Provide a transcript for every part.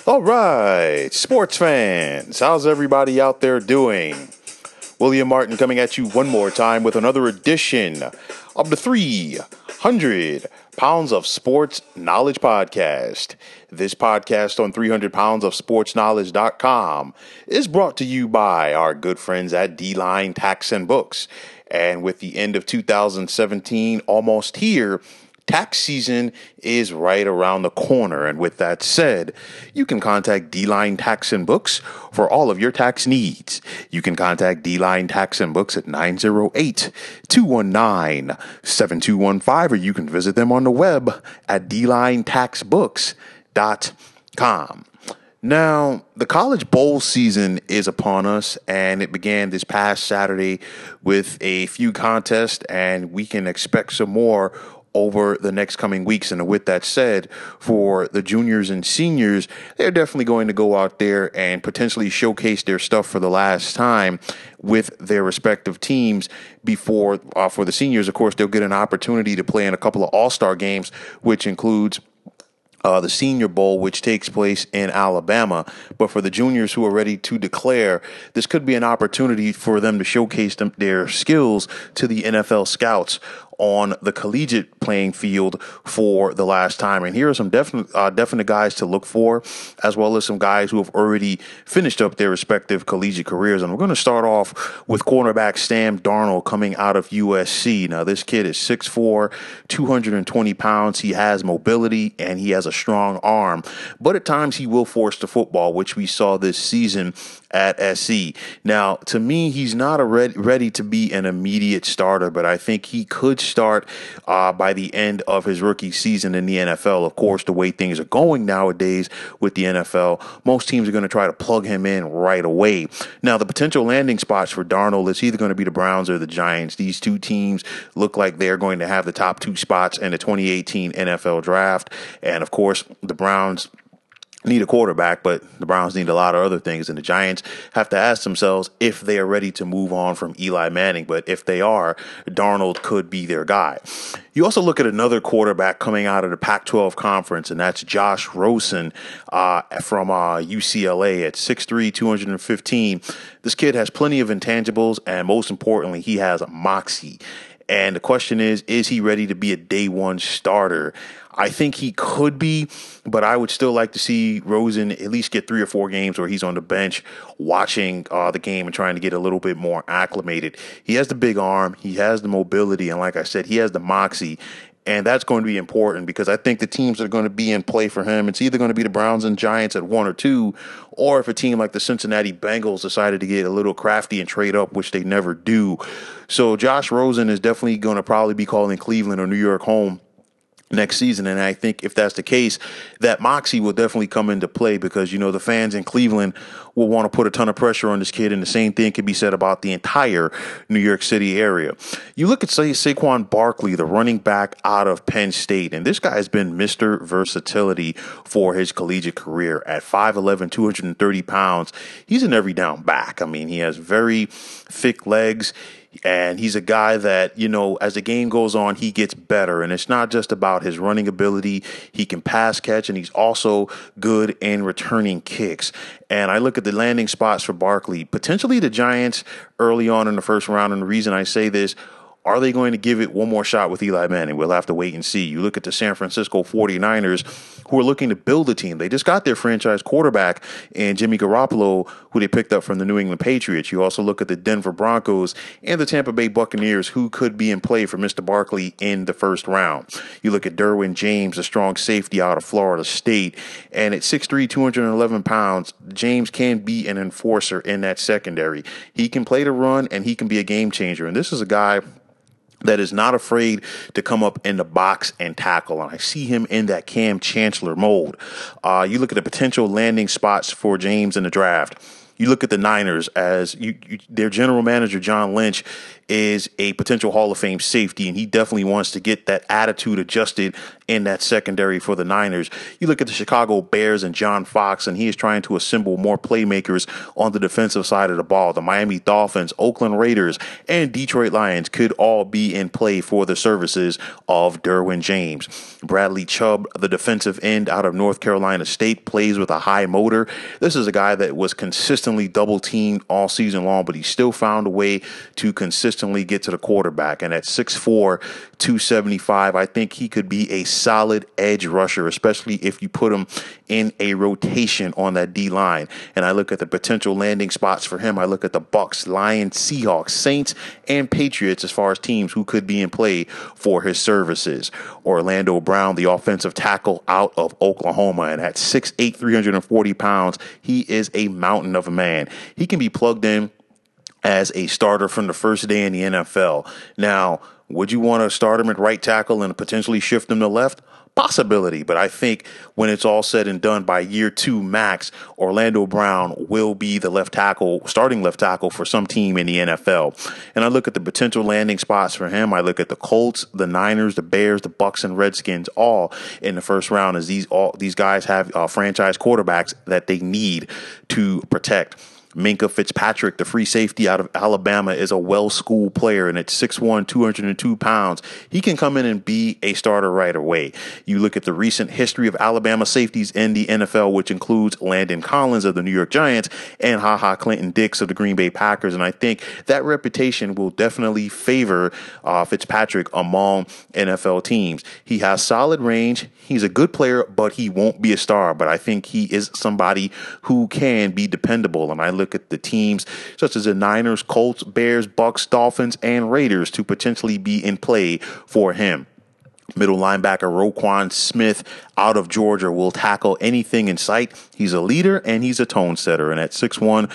All right, sports fans, how's everybody out there doing? William Martin coming at you one more time with another edition of the 300 Pounds of Sports Knowledge Podcast. This podcast on 300poundsofsportsknowledge.com is brought to you by our good friends at D-Line Tax and Books. And with the end of 2017 almost here, tax season is right around the corner. And with that said, you can contact D-Line Tax and Books for all of your tax needs. You can contact D-Line Tax and Books at 908-219-7215, or you can visit them on the web at dlinetaxbooks.com. Now, the college bowl season is upon us, and it began this past Saturday with a few contests, and we can expect some more over the next coming weeks. And with that said, for the juniors and seniors, they're definitely going to go out there and potentially showcase their stuff for the last time with their respective teams before, for the seniors, of course, they'll get an opportunity to play in a couple of all-star games, which includes the Senior Bowl, which takes place in Alabama. But for the juniors who are ready to declare, this could be an opportunity for them to showcase their skills to the NFL scouts on the collegiate playing field for the last time. And here are some definite guys to look for, as well as some guys who have already finished up their respective collegiate careers. And we're going to start off with cornerback Sam Darnold coming out of USC. Now, this kid is 6'4", 220 pounds. He has mobility and he has a strong arm, but at times he will force the football, which we saw this season at SC. Now, to me, he's not ready to be an immediate starter, but I think he could start by the end of his rookie season in the NFL. Of course, the way things are going nowadays with the NFL, most teams are going to try to plug him in right away. Now, the potential landing spots for Darnold is either going to be the Browns or the Giants. These two teams look like they're going to have the top two spots in the 2018 NFL draft. And of course, the Browns need a quarterback, but the Browns need a lot of other things. And the Giants have to ask themselves if they are ready to move on from Eli Manning. But if they are, Darnold could be their guy. You also look at another quarterback coming out of the Pac-12 conference, and that's Josh Rosen from UCLA at 6'3", 215. This kid has plenty of intangibles, and most importantly, he has a moxie. And the question is he ready to be a day one starter? I think he could be, but I would still like to see Rosen at least get 3 or 4 games where he's on the bench watching the game and trying to get a little bit more acclimated. He has the big arm, he has the mobility, and like I said, he has the moxie. And that's going to be important because I think the teams that are going to be in play for him, it's either going to be the Browns and Giants at 1 or 2, or if a team like the Cincinnati Bengals decided to get a little crafty and trade up, which they never do. So Josh Rosen is definitely going to probably be calling Cleveland or New York home next season. And I think if that's the case, that moxie will definitely come into play because, you know, the fans in Cleveland will want to put a ton of pressure on this kid. And the same thing can be said about the entire New York City area. You look at, say, Saquon Barkley, the running back out of Penn State, and this guy has been Mr. Versatility for his collegiate career at 5'11", 230 pounds. He's an every down back. I mean, he has very thick legs. And he's a guy that, you know, as the game goes on, he gets better. And it's not just about his running ability. He can pass catch, and he's also good in returning kicks. And I look at the landing spots for Barkley, potentially the Giants early on in the first round. And the reason I say this, are they going to give it one more shot with Eli Manning? We'll have to wait and see. You look at the San Francisco 49ers, who are looking to build a team. They just got their franchise quarterback in Jimmy Garoppolo, who they picked up from the New England Patriots. You also look at the Denver Broncos and the Tampa Bay Buccaneers, who could be in play for Mr. Barkley in the first round. You look at Derwin James, a strong safety out of Florida State. And at 6'3", 211 pounds, James can be an enforcer in that secondary. He can play the run, and he can be a game changer. And this is a guy that is not afraid to come up in the box and tackle. And I see him in that Cam Chancellor mold. You look at the potential landing spots for James in the draft. You look at the Niners as their general manager, John Lynch, is a potential Hall of Fame safety, and he definitely wants to get that attitude adjusted in that secondary for the Niners. You look at the Chicago Bears and John Fox, and he is trying to assemble more playmakers on the defensive side of the ball. The Miami Dolphins, Oakland Raiders, and Detroit Lions could all be in play for the services of Derwin James. Bradley Chubb, the defensive end out of North Carolina State, plays with a high motor. This is a guy that was consistently double teamed all season long, but he still found a way to consistently get to the quarterback. And at 6'4", 275, I think he could be a solid edge rusher, especially if you put him in a rotation on that D line. And I look at the potential landing spots for him. I look at the Bucs, Lions, Seahawks, Saints, and Patriots as far as teams who could be in play for his services. Orlando Brown, the offensive tackle out of Oklahoma, and at 6'8", 340 pounds, he is a mountain of a man. He can be plugged in as a starter from the first day in the NFL. Now, would you want to start him at right tackle and potentially shift him to left? Possibility, but I think when it's all said and done by year 2 max, Orlando Brown will be the starting left tackle for some team in the NFL. And I look at the potential landing spots for him. I look at the Colts, the Niners, the Bears, the Bucs, and Redskins all in the first round, as these guys have franchise quarterbacks that they need to protect. Minkah Fitzpatrick, the free safety out of Alabama, is a well-schooled player, and at 6'1", 202 pounds, he can come in and be a starter right away. You look at the recent history of Alabama safeties in the NFL, which includes Landon Collins of the New York Giants and HaHa Clinton-Dix of the Green Bay Packers, and I think that reputation will definitely favor Fitzpatrick among NFL teams. He has solid range. He's a good player, but he won't be a star. But I think he is somebody who can be dependable, and I look at the teams such as the Niners, Colts, Bears, Bucs, Dolphins, and Raiders to potentially be in play for him. Middle linebacker Roquan Smith out of Georgia will tackle anything in sight. He's a leader and he's a tone setter. And at 6'1",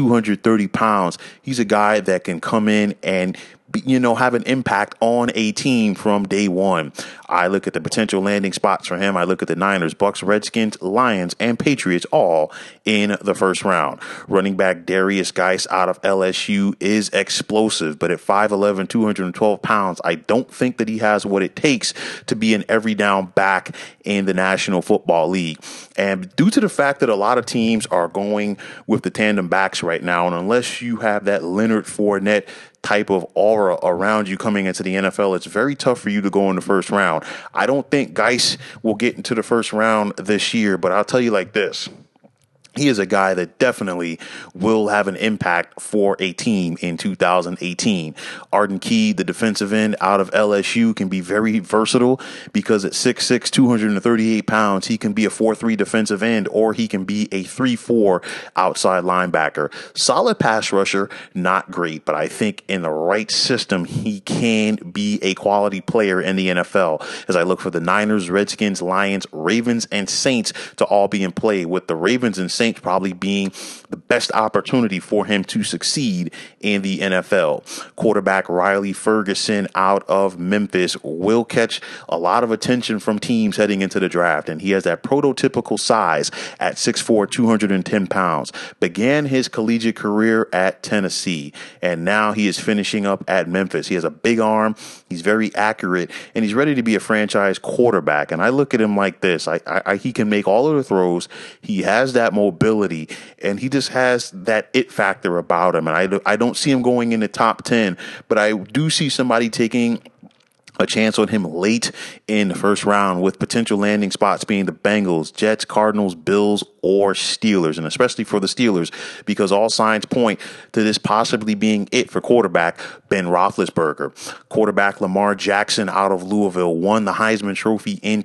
230 pounds, he's a guy that can come in and have an impact on a team from day one. I look at the potential landing spots for him. I look at the Niners, Bucs, Redskins, Lions, and Patriots all in the first round. Running back Darius Geis out of LSU is explosive, but at 5'11", 212 pounds, I don't think that he has what it takes to be an every down back in the National Football League. And due to the fact that a lot of teams are going with the tandem backs right now, and unless you have that Leonard Fournette type of aura around you coming into the NFL, it's very tough for you to go in the first round. I don't think Geis will get into the first round this year, but I'll tell you like this. He is a guy that definitely will have an impact for a team in 2018. Arden Key, the defensive end out of LSU, can be very versatile because at 6'6", 238 pounds, he can be a 4-3 defensive end or he can be a 3-4 outside linebacker. Solid pass rusher, not great, but I think in the right system, he can be a quality player in the NFL. As I look for the Niners, Redskins, Lions, Ravens, and Saints to all be in play, with the Ravens and Saints probably being the best opportunity for him to succeed in the NFL. Quarterback Riley Ferguson out of Memphis will catch a lot of attention from teams heading into the draft, and he has that prototypical size at 6'4", 210 pounds. Began his collegiate career at Tennessee, and now he is finishing up at Memphis. He has a big arm, he's very accurate, and he's ready to be a franchise quarterback. And I look at him like this. He can make all of the throws. He has that mobility, and he just has that it factor about him. And I don't see him going in the top 10, but I do see somebody taking a chance on him late in the first round, with potential landing spots being the Bengals, Jets, Cardinals, Bills, or Steelers. And especially for the Steelers, because all signs point to this possibly being it for quarterback Ben Roethlisberger. Quarterback Lamar Jackson out of Louisville won the Heisman Trophy in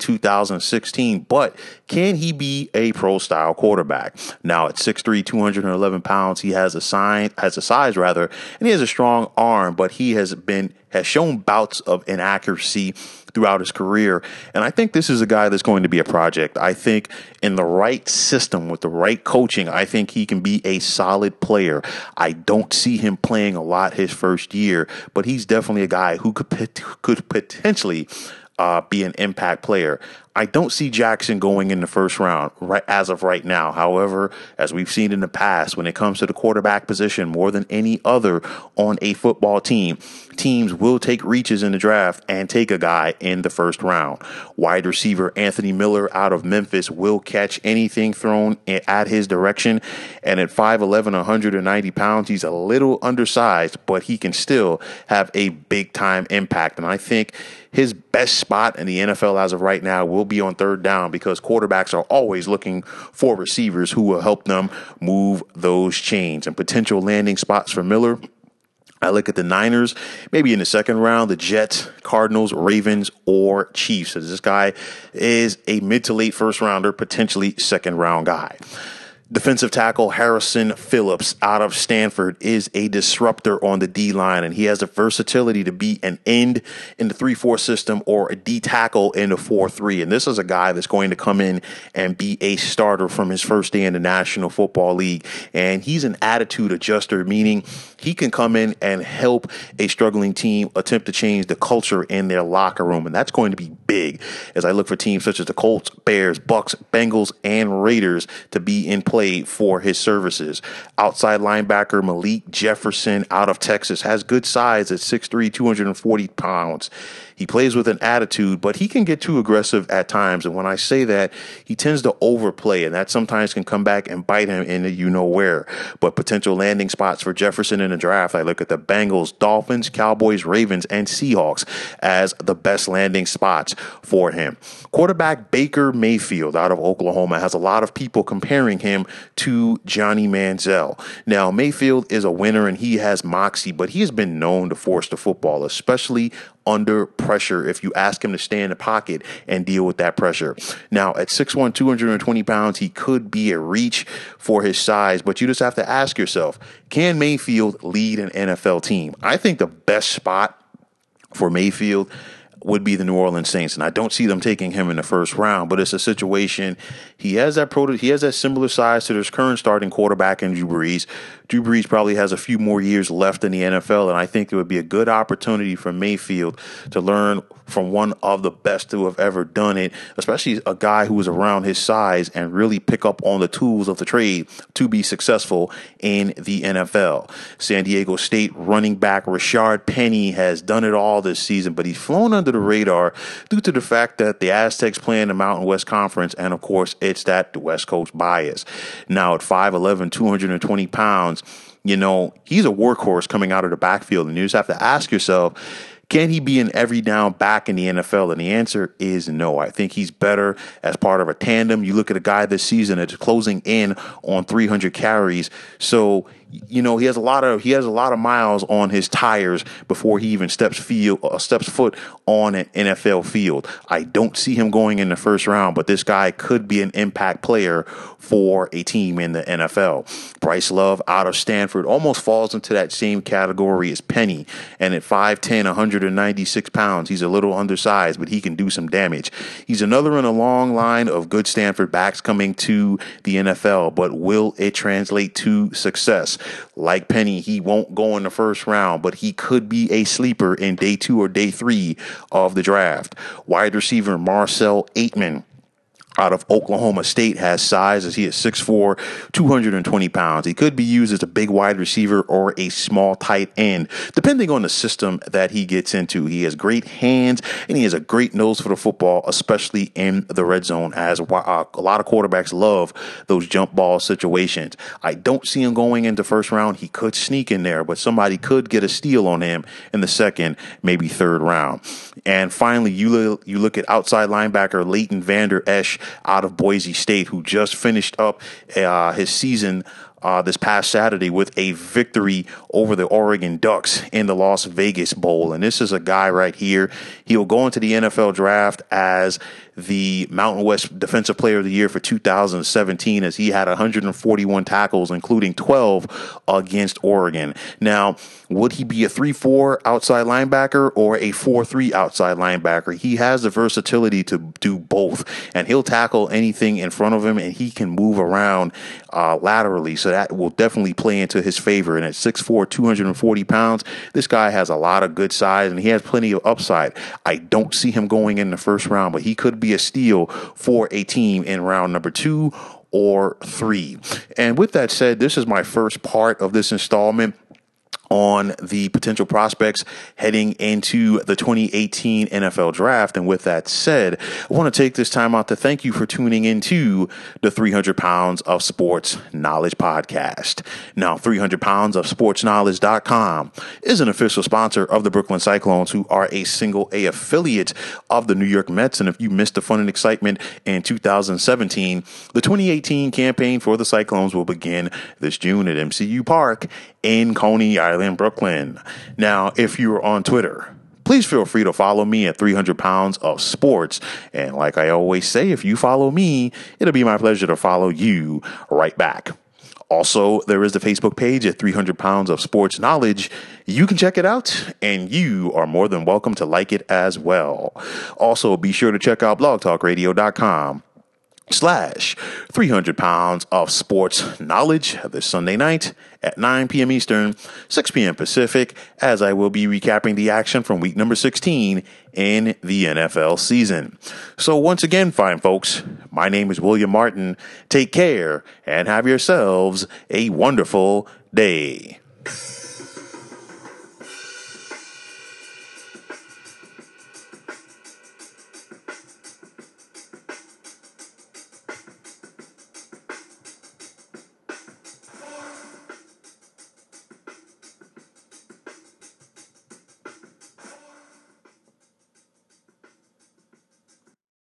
2016, but can he be a pro-style quarterback? Now at 6'3", 211 pounds, he has a size, and he has a strong arm, but he has shown bouts of inaccuracy throughout his career. And I think this is a guy that's going to be a project. I think in the right system with the right coaching, I think he can be a solid player. I don't see him playing a lot his first year, but he's definitely a guy who could potentially be an impact player. I don't see Jackson going in the first round right as of right now. However, as we've seen in the past, when it comes to the quarterback position more than any other on a football team, teams will take reaches in the draft and take a guy in the first round. Wide receiver Anthony Miller out of Memphis will catch anything thrown at his direction. And at 5'11", 190 pounds, he's a little undersized, but he can still have a big time impact. And I think his best spot in the NFL as of right now will be on third down, because quarterbacks are always looking for receivers who will help them move those chains. And potential landing spots for Miller, I look at the Niners, maybe in the second round, the Jets, Cardinals, Ravens, or Chiefs. So this guy is a mid to late first rounder, potentially second round guy. Defensive tackle Harrison Phillips out of Stanford is a disruptor on the D-line, and he has the versatility to be an end in the 3-4 system or a D tackle in the 4-3. And this is a guy that's going to come in and be a starter from his first day in the National Football League. And he's an attitude adjuster, meaning he can come in and help a struggling team attempt to change the culture in their locker room. And that's going to be big as I look for teams such as the Colts, Bears, Bucks, Bengals, and Raiders to be in play for his services. Outside linebacker Malik Jefferson out of Texas has good size at 6'3", 240 pounds. He plays with an attitude, but he can get too aggressive at times. And when I say that, he tends to overplay, and that sometimes can come back and bite him in the you-know-where. But potential landing spots for Jefferson in the draft, I look at the Bengals, Dolphins, Cowboys, Ravens, and Seahawks as the best landing spots for him. Quarterback Baker Mayfield out of Oklahoma has a lot of people comparing him to Johnny Manziel. Now, Mayfield is a winner, and he has moxie, but he has been known to force the football, especially under pressure if you ask him to stay in the pocket and deal with that pressure. Now, at 6'1", 220 pounds, he could be a reach for his size, but you just have to ask yourself, can Mayfield lead an NFL team? I think the best spot for Mayfield would be the New Orleans Saints, and I don't see them taking him in the first round, but it's a situation. He has that similar size to his current starting quarterback in Drew Brees. Drew Brees probably has a few more years left in the NFL, and I think it would be a good opportunity for Mayfield to learn from one of the best who have ever done it, especially a guy who was around his size, and really pick up on the tools of the trade to be successful in the NFL. San Diego State running back Rashard Penny has done it all this season, but he's flown under the radar due to the fact that the Aztecs play in the Mountain West Conference, and of course, it's that West Coast bias. Now, at 5'11", 220 pounds, you know, he's a workhorse coming out of the backfield, and you just have to ask yourself, can he be an every down back in the NFL? And the answer is no. I think he's better as part of a tandem. You look at a guy this season that's closing in on 300 carries. So, you know, he has a lot of miles on his tires before he even steps foot on an NFL field. I don't see him going in the first round, but this guy could be an impact player for a team in the NFL. Bryce Love out of Stanford almost falls into that same category as Penny, and at 5'10", 196 pounds, he's a little undersized, but he can do some damage. He's another in a long line of good Stanford backs coming to the NFL, but will it translate to success? Like Penny, he won't go in the first round, but he could be a sleeper in day 2 or day 3 of the draft. Wide receiver Marcel Aitman out of Oklahoma State has size as he is 6'4", 220 pounds. He could be used as a big wide receiver or a small tight end, depending on the system that he gets into. He has great hands, and he has a great nose for the football, especially in the red zone, as a lot of quarterbacks love those jump ball situations. I don't see him going into first round. He could sneak in there, but somebody could get a steal on him in the second, maybe third round. And finally, you look at outside linebacker Leighton Vander Esch out of Boise State, who just finished up his season this past Saturday with a victory over the Oregon Ducks in the Las Vegas Bowl. And this is a guy right here. He'll go into the NFL draft as the Mountain West Defensive Player of the Year for 2017, as he had 141 tackles, including 12 against Oregon. Now, would he be a 3-4 outside linebacker or a 4-3 outside linebacker? He has the versatility to do both, and he'll tackle anything in front of him, and he can move around laterally. So that will definitely play into his favor. And at 6'4", 240 pounds, this guy has a lot of good size and he has plenty of upside. I don't see him going in the first round, but he could be a steal for a team in round number 2 or 3. And with that said, this is my first part of this installment on the potential prospects heading into the 2018 NFL draft. And with that said, I want to take this time out to thank you for tuning into the 300 Pounds of Sports Knowledge podcast. Now, 300 Pounds of Sports Knowledge.com is an official sponsor of the Brooklyn Cyclones, who are a single A affiliate of the New York Mets. And if you missed the fun and excitement in 2017, the 2018 campaign for the Cyclones will begin this June at MCU Park in Coney Island, Brooklyn. Now, if you're on Twitter, please feel free to follow me at 300 Pounds of Sports. And like I always say, if you follow me, it'll be my pleasure to follow you right back. Also, there is the Facebook page at 300 Pounds of Sports Knowledge. You can check it out, and you are more than welcome to like it as well. Also, be sure to check out blogtalkradio.com/300 Pounds of Sports Knowledge this Sunday night at 9 p.m. Eastern, 6 p.m. Pacific, as I will be recapping the action from week number 16 in the NFL season. So once again, fine folks, my name is William Martin. Take care and have yourselves a wonderful day.